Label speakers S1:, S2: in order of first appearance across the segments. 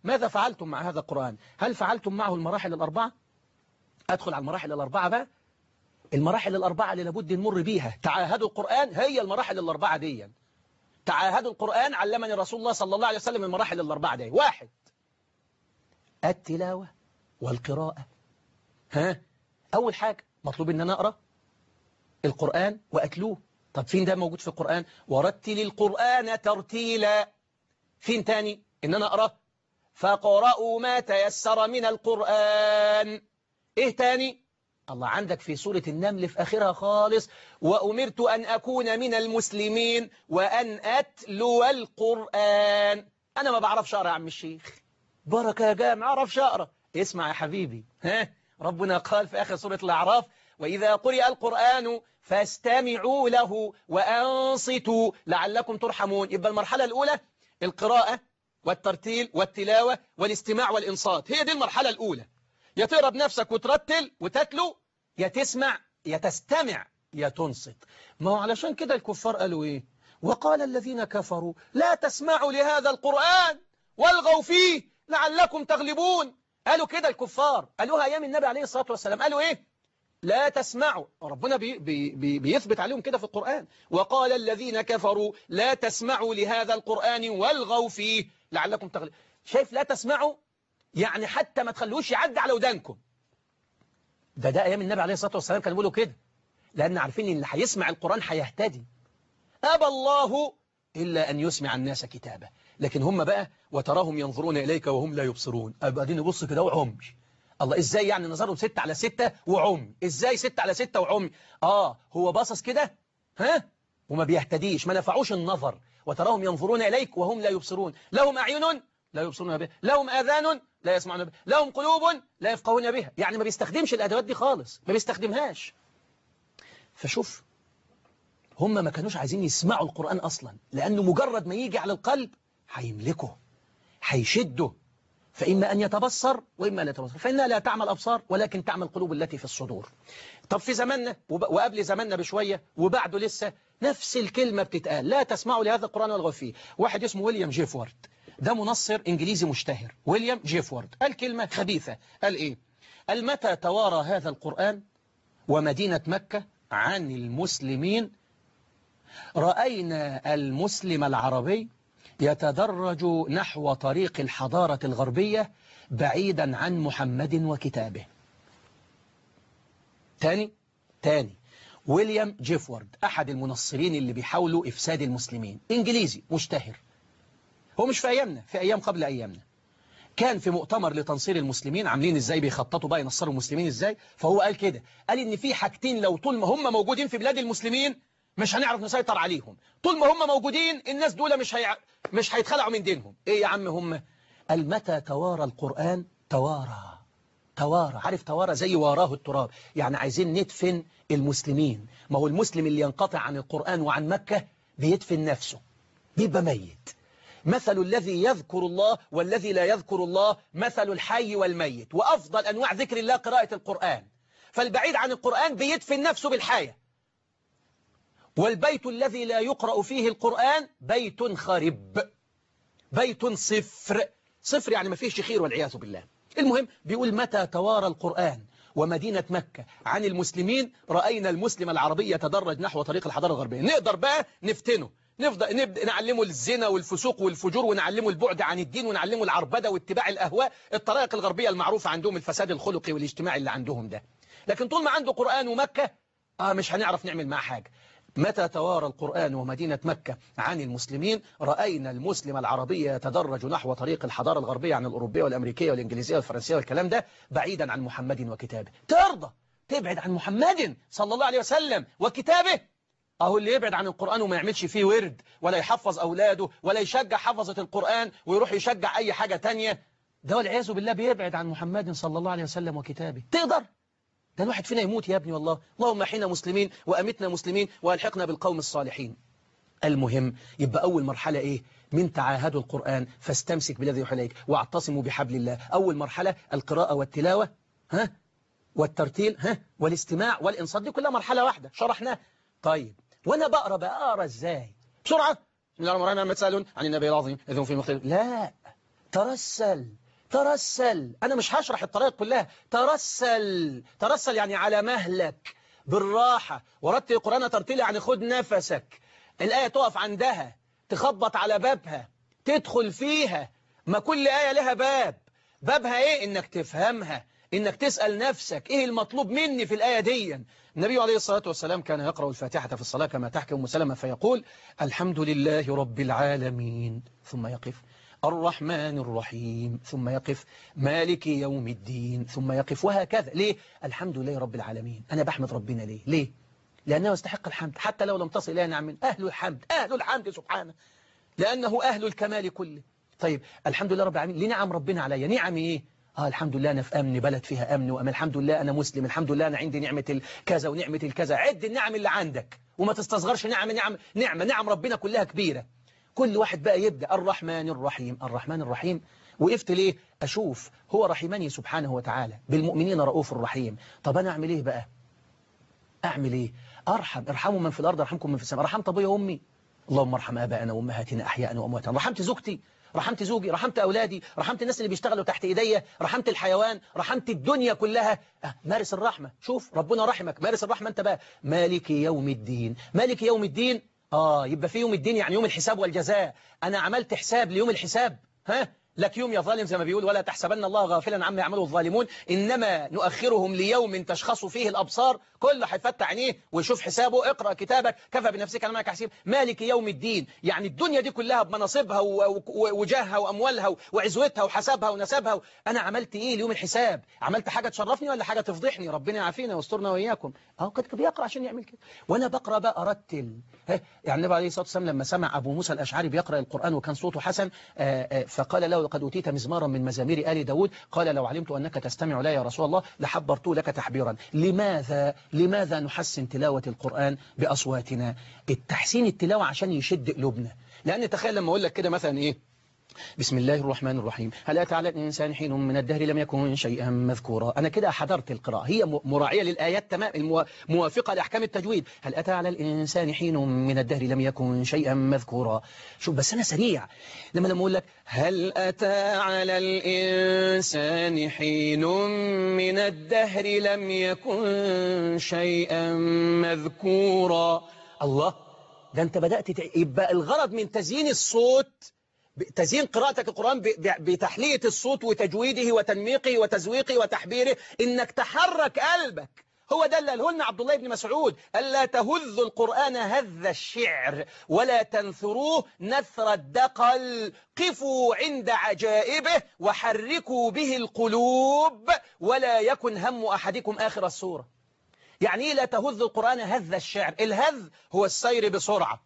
S1: ماذا فعلتم مع هذا القرآن؟ هل فعلتم معه المراحل الأربعة؟ أدخل على المراحل الأربعة بقى. المراحل الأربعة اللي لابد نمر بيها. تعاهدوا القرآن، هي المراحل الأربعة دي. تعاهدوا القرآن، علمني رسول الله صلى الله عليه وسلم المراحل الأربعة دي. 1. التلاوة والقراءة. أول حاجة مطلوب إن أنا أقرأ القرآن وأتلوه. طب فين ده موجود في القرآن؟ ورتل القرآن ترتيلا. فين تاني؟ إن أنا أقرأ فقرأوا ما تيسر من القرآن. إيه تاني؟ الله عندك في سورة النمل في آخرها خالص: وأمرت أن أكون من المسلمين وأن أتلو القرآن. أنا ما بعرفش أقرأ يا عم الشيخ. بركة يا جامع، ما أعرفش أقرأ. اسمع يا حبيبي، ربنا قال في آخر سورة الأعراف: وإذا قرئ القرآن فاستمعوا له وأنصتوا لعلكم ترحمون. يبقى المرحلة الأولى القراءة والترتيل والتلاوة والاستماع والإنصات. هي دي المرحلة الأولى. يا تقرأ بنفسك وترتل وتتلو، يا تسمع يا تستمع يا تنصت. ما هو علشان كده الكفار قالوا إيه؟ وقال الذين كفروا لا تسمعوا لهذا القرآن والغوا فيه لعلكم تغلبون. قالوا كده الكفار، قالوها أيام النبي عليه الصلاة والسلام. قالوا إيه؟ لا تسمعوا. ربنا بيثبت عليهم كده في القرآن: وقال الذين كفروا لا تسمعوا لهذا القرآن والغوا فيه لعلكم تغلبون. شايف؟ لا تسمعوا يعني حتى ما تخلوش يعدي على ودانكم. ده أيام النبي عليه الصلاة والسلام كانوا بيقولوا كده، لأن عارفين إن اللي هيسمع القرآن هيهتدي. أبى الله إلا أن يسمع الناس كتابه. لكن هم بقى وتراهم ينظرون إليك وهم لا يبصرون. أبقى دين يبص كده وعمي. الله، إزاي يعني نظرهم 6/6 وعمي؟ إزاي 6/6 وعمي؟ هو باصص كده وما بيهتديش، ما نفعوش النظر. وتراهم ينظرون إليك وهم لا يبصرون. لهم أعين لا يبصرون بها، لهم آذان لا يسمعون بها، لهم قلوب لا يفقهون بها. يعني ما بيستخدمش الأدوات دي خالص، ما بيستخدمهاش. فشوف، هم ما كانوش عايزين يسمعوا القرآن أصلا، لأنه مجرد ما يجي على القلب هيملكه، هيشده. فإما أن يتبصر وإما لا يتبصر، فإنها لا تعمل أبصار ولكن تعمل القلوب التي في الصدور. طب في زماننا وقبل زماننا بشوية وبعده لسه نفس الكلمة بتتقال: لا تسمعوا لهذا القرآن والغوا فيه. واحد اسمه ويليام جيفورد، ده منصر إنجليزي مشتهر. ويليام جيفورد قال كلمة خبيثة. قال إيه؟ قال: متى توارى هذا القرآن ومدينة مكة عن المسلمين رأينا المسلم العربي يتدرج نحو طريق الحضارة الغربية بعيدا عن محمد وكتابه. تاني ويليام جيفورد أحد المنصرين اللي بيحاولوا إفساد المسلمين، إنجليزي مشتهر. هو مش في أيامنا، في أيام قبل أيامنا. كان في مؤتمر لتنصير المسلمين، عاملين إزاي بيخططوا بقى ينصروا المسلمين إزاي. فهو قال كده، قال إن في حاجتين لو طول ما هم موجودين في بلاد المسلمين مش هنعرف نسيطر عليهم. طول ما هم موجودين الناس دول مش هيتخلعوا من دينهم. إيه يا عم هم؟ قال: متى توارى القرآن توارى. عارف توارى؟ زي واراه التراب. يعني عايزين ندفن المسلمين. ما هو المسلم اللي ينقطع عن القرآن وعن مكة بيدفن نفسه، بيبقى ميت. مثل الذي يذكر الله والذي لا يذكر الله مثل الحي والميت، وأفضل أنواع ذكر الله قراءة القرآن. فالبعيد عن القرآن بيدفن نفسه بالحياة. والبيت الذي لا يقرأ فيه القرآن بيت خرب، بيت صفر يعني ما فيهش خير والعياذ بالله. المهم بيقول: متى توارى القرآن ومدينة مكة عن المسلمين رأينا المسلم العربي يتدرج نحو طريق الحضارة الغربية. نقدر بقى نفتنه، نبدأ نعلمه الزنا والفسوق والفجور، ونعلمه البعد عن الدين، ونعلمه العربدة واتباع الأهواء، الطرائق الغربية المعروفة عندهم، الفساد الخلقي والاجتماعي اللي عندهم ده. لكن طول ما عنده قرآن ومكة مش هنعرف نعمل معاه حاجة. متى توارى القرآن ومدينة مكة عن المسلمين رأينا المسلم العربي يتدرج نحو طريق الحضارة الغربية عن الأوروبية والأمريكية والإنجليزية والفرنسية والكلام ده بعيدا عن محمد وكتابه. ترضى تبعد عن محمد صلى الله عليه وسلم وكتابه؟ أهو اللي يبعد عن القرآن وما يعملش فيه ورد ولا يحفظ أولاده ولا يشجع حفظة القرآن ويروح يشجع أي حاجة تانية، ده والعياذ بالله بيبعد عن محمد صلى الله عليه وسلم وكتابه. تقدر؟ ده الواحد فينا يموت يا ابني والله. اللهم احينا مسلمين وأمتنا مسلمين وألحقنا بالقوم الصالحين. المهم يبقى أول مرحلة إيه؟ من تعاهدوا القرآن فاستمسك بالذي يوحى إليك واعتصموا بحبل الله. أول مرحلة القراءة والتلاوة والترتيل والاستماع والإنصات. دي كلها مرحلة واحدة شرحناها. طيب وأنا بقرأ إزاي؟ بسرعة. بسم الله الرحمن الرحيم. يسألون عن النبي العظيم إذ هم في مختلف. لا، ترسل ترسل. أنا مش هشرح الطريقة كلها. ترسل ترسل يعني على مهلك بالراحة. ورتل القرآن ترتيلا يعني خد نفسك. الآية تقف عندها، تخبط على بابها، تدخل فيها. ما كل آية لها باب. بابها إيه؟ إنك تفهمها، إنك تسأل نفسك إيه المطلوب مني في الآية دي. النبي عليه الصلاة والسلام كان يقرأ الفاتحة في الصلاة كما تحكي أم سلمة فيقول الحمد لله رب العالمين، ثم يقف الرحمن الرحيم، ثم يقف مالك يوم الدين، ثم يقف، وهكذا. ليه؟ الحمد لله رب العالمين. أنا بحمد ربنا ليه؟ لأنه يستحق الحمد حتى لو لم تصل إليه نعم. أهل الحمد، أهل الحمد سبحانه، لأنه أهل الكمال كله. طيب الحمد لله رب العالمين. ليه نعم ربنا عليا؟ نعم إيه؟ الحمد لله أنا في أمن، بلد فيها أمن وأمان، الحمد لله أنا مسلم، الحمد لله أنا عندي نعمة الكذا ونعمة الكذا. عد النعم اللي عندك وما تستصغرش. نعم ربنا كلها كبيرة. كل واحد بقى يبدأ الرحمن الرحيم. الرحمن الرحيم وقفت ليه؟ أشوف هو رحمني سبحانه وتعالى بالمؤمنين رؤوف الرحيم. طب أنا أعمل إيه بقى؟ أعمل إيه؟ ارحموا من في الأرض ارحمكم من في السماء. رحمت أبويا وأمي، اللهم ارحم آباءنا وأمهاتنا أحياء وأمواتا. رحمت زوجتي، رحمت زوجي، رحمت أولادي، رحمت الناس اللي بيشتغلوا تحت إيديا، رحمت الحيوان، رحمت الدنيا كلها. مارس الرحمة. شوف ربنا رحمك، مارس الرحمة أنت بقى. مالك يوم الدين. مالك يوم الدين. يبقى في يوم الدين يعني يوم الحساب والجزاء. أنا عملت حساب ليوم الحساب. لك يوم يا ظالم زي ما بيقول، ولا تحسبن الله غافلا عما يعمله الظالمون إنما نؤخرهم ليوم تشخص فيه الأبصار. كله هيفتح عينيه ويشوف حسابه. اقرأ كتابك كفى بنفسك على ما حسيب. مالك يوم الدين يعني الدنيا دي كلها بمناصبها وجاهها وأموالها وعزوتها وحسابها ونسبها. أنا عملت إيه ليوم الحساب؟ عملت حاجة تشرفني ولا حاجة تفضحني؟ ربنا يعافينا ويسترنا وإياكم. كنت بيقرأ عشان يعمل كده، وأنا بقرأ بقى أرتل. يعني النبي عليه الصلاة والسلام لما سمع أبو موسى الأشعري بيقرأ القرآن وكان صوته حسن فقال له لقد أوتيت مزمارا من مزامير آل داود. قال لو علمت أنك تستمع لا يا رسول الله لحبرت لك تحبيرا. لماذا نحسن تلاوة القرآن بأصواتنا؟ التحسين التلاوة عشان يشد قلوبنا. لأن تخيل لما أقول لك كده مثلا إيه، بسم الله الرحمن الرحيم، هل أتى على الإنسان حين من الدهر لم يكن شيئا مذكورا. أنا كده حضرت القراءة، هي مراعية للآيات تمام، موافقة لأحكام التجويد. هل أتى على الإنسان حين من الدهر لم يكن شيئا مذكورا. شوف بس أنا سريع. لما أقول لك هل أتى على الإنسان حين من الدهر لم يكن شيئا مذكورا. الله، ده أنت بدأت يبقى الغرض من تزيين الصوت، تزيين قراءتك القرآن بتحلية الصوت وتجويده وتنميقه وتزويقه وتحبيره، إنك تحرك قلبك. هو ده اللي قاله لنا عبد الله بن مسعود، ألا تهذوا القرآن هذ الشعر ولا تنثروه نثر الدقل. قفوا عند عجائبه وحركوا به القلوب ولا يكن هم أحدكم آخر السورة. يعني إيه لا تهذوا القرآن هذ الشعر؟ الهذ هو السير بسرعة.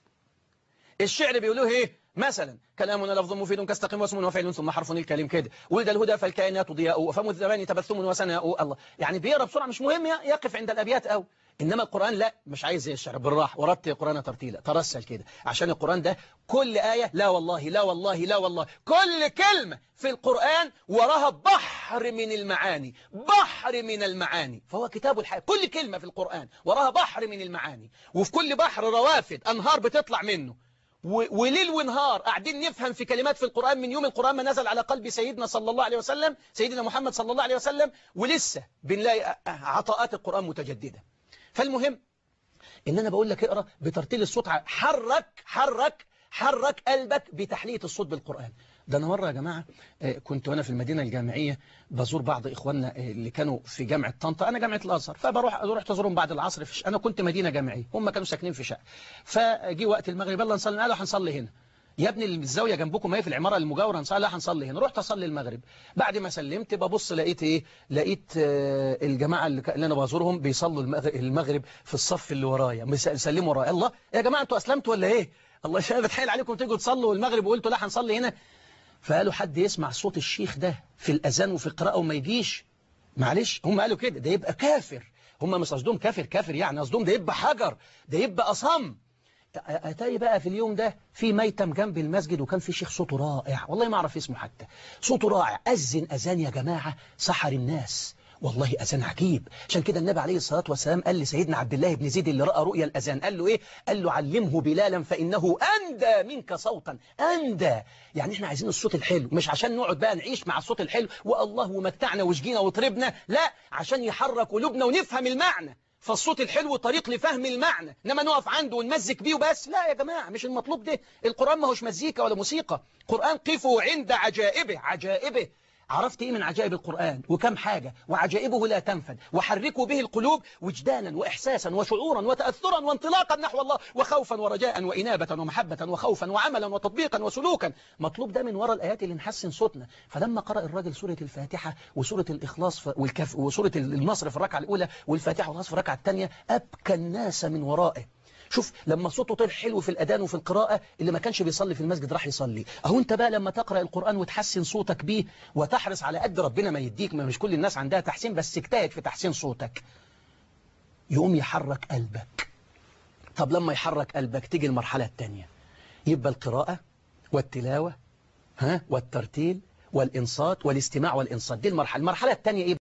S1: الشعر بيقولوه إيه؟ مثلا كلامنا لفظ مفيد كاستقيم واسم وفعل ثم حرف الكلم كده. ولد الهدى فالكائنات ضياء وفم الزمان تبثم وسناء. الله، يعني بيقرا بسرعه مش مهم يقف عند الابيات أو. إنما القرآن لا، مش عايز زي الشعر، بالراحه. ورتل القرآن ترتيلا، ترسل كده، عشان القرآن ده كل آية لا والله لا والله لا والله، كل كلمة في القرآن وراها بحر من المعاني، بحر من المعاني. فهو كتاب الحياة. كل كلمة في القرآن وراها بحر من المعاني، وفي كل بحر روافد أنهار بتطلع منه. وليل ونهار قاعدين نفهم في كلمات في القرآن من يوم القرآن ما نزل على قلب سيدنا صلى الله عليه وسلم، سيدنا محمد صلى الله عليه وسلم، ولسه بنلاقي عطاءات القرآن متجددة. فالمهم إن أنا بقول لك اقرأ بترتيل الصوت. حرك قلبك بتحلية الصوت بالقرآن. ده أنا مرة يا جماعة كنت وأنا في المدينة الجامعية بزور بعض إخواننا اللي كانوا في جامعة طنطا. أنا جامعة الأزهر، فبروح أزورهم بعد العصر أنا كنت مدينة جامعية، هم كانوا ساكنين في شقة. فجي وقت المغرب يلا نصلي. قالوا هنصلي هنا يا ابني، الزاوية جنبكم اهي في العمارة المجاورة، نصلي. لا هنصلي هنا. رحت أصلي المغرب. بعد ما سلمت ببص لقيت إيه؟ لقيت الجماعة اللي أنا بزورهم بيصلوا المغرب في الصف اللي ورايا، بيسلموا ورايا. الله يا جماعة أنتوا أسلمتوا ولا إيه؟ الله شايف بتحايل عليكم تيجوا تصلوا المغرب وقلتوا لا هنصلي هنا. فقالوا حد يسمع صوت الشيخ ده في الأذان وفي القراءة وما يجيش؟ معلش هم قالوا كده ده يبقى كافر. هم مش قصدهم كافر يعني، قصدهم ده يبقى حجر، ده يبقى أصم. أتاري بقى في اليوم ده في ميتم جنب المسجد، وكان في شيخ صوته رائع، والله ما أعرف اسمه حتى، صوته رائع. أذن أذان يا جماعة سحر الناس، والله أذان عجيب. عشان كده النبي عليه الصلاة والسلام قال لسيدنا عبد الله بن زيد اللي رأى رؤيا الأذان، قال له إيه؟ قال له علمه بلالا فإنه أندى منك صوتا. أندى يعني إحنا عايزين الصوت الحلو، مش عشان نقعد بقى نعيش مع الصوت الحلو والله ومتعنا وشجينا وطربنا، لا، عشان يحرك قلوبنا ونفهم المعنى. فالصوت الحلو طريق لفهم المعنى، انما نقف عنده ونمزك بيه وبس، لا يا جماعة، مش المطلوب ده. القرآن ما هوش مزيكا ولا موسيقى. قرآن قفوا عند عجائبه. عجائبه، عرفت ايه من عجائب القرآن؟ وكم حاجة، وعجائبه لا تنفد، وحركوا به القلوب وجدانا وإحساسا وشعورا وتأثرا وانطلاقا نحو الله، وخوفا ورجاء وإنابة ومحبة وخوفا وعملا وتطبيقا وسلوكا. مطلوب ده من وراء الآيات اللي نحسن صوتنا. فلما قرأ الراجل سورة الفاتحة وسورة الإخلاص والكهف وسورة النصر في الركعة الأولى والفاتحة والنصر في الركعة الثانية، أبكى الناس من ورائه. شوف لما صوته طلع حلو في الأذان وفي القراءة، اللي ما كانش بيصلي في المسجد راح يصلي. أهو أنت بقى لما تقرأ القرآن وتحسن صوتك بيه وتحرص على قد ربنا ما يديك، ما مش كل الناس عندها تحسين، بس اجتهد في تحسين صوتك، يقوم يحرك قلبك. طب لما يحرك قلبك تيجي المرحلة الثانية، يبقى القراءة والتلاوة والترتيل والإنصات والاستماع والإنصات. دي المرحلة الثانية إيه؟